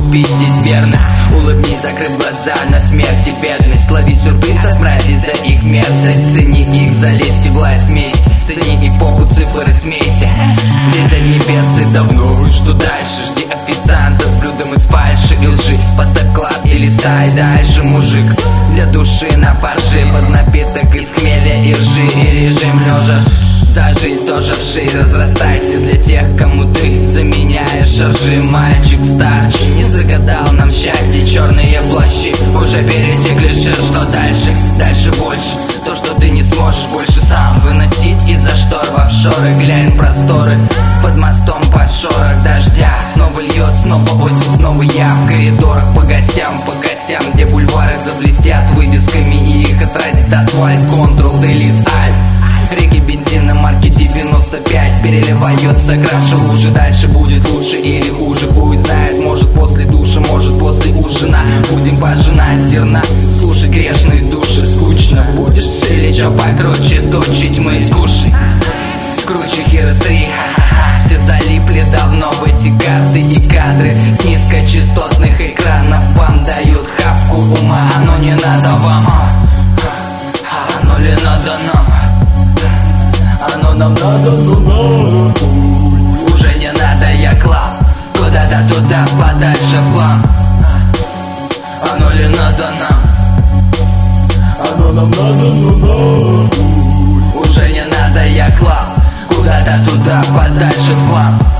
купить здесь верность. Улыбнись, закрыв глаза на смерть и бедность. Лови сюрприз от мрази за их мерзость. Цени их за лесть и власть, месть. Цени эпоху цифр и смеси. Здесь от небес и давно. Что дальше? Жди официанта с блюдом из фальши и лжи. Поставь класс и листай дальше, мужик. Для души на парши, под напиток из хмеля и ржи. И режим лежа за жизнь тоже вши. Разрастайся для тех, кому ты заменяешь шаржи. Мальчик старший не загадал нам счастье. Черные плащи уже пересекли шир. Что дальше? Дальше больше. То, что ты не сможешь больше сам выносить из-за штор в офшоры. Глянь просторы под мостом, под шорох дождя. Снова льет, снова осень, снова я в коридорах. По гостям, где бульвары заблестят вывесками, и их отразит асфальт. Ctrl-Delete Alt. Реки бензина марки 95 переливается краше лужи. Дальше будет лучше или хуже, хуй знает. Может после душа, может после ужина. Будем пожинать зерна. Слушай, грешные души, скучно будешь или чё покруче точить мы скушай. Круче херстри, ха-ха-ха. Все залипли давно в эти карты и кадры с низкочастотных экранов. Вам дают хапку ума, оно не надо вам. Оно ли надо нам? Оно нам надо, но уже не надо, я клал куда-то туда, подальше флам. Оно ли надо нам? Оно нам надо, но уже не надо, я клал куда-то туда, подальше флам.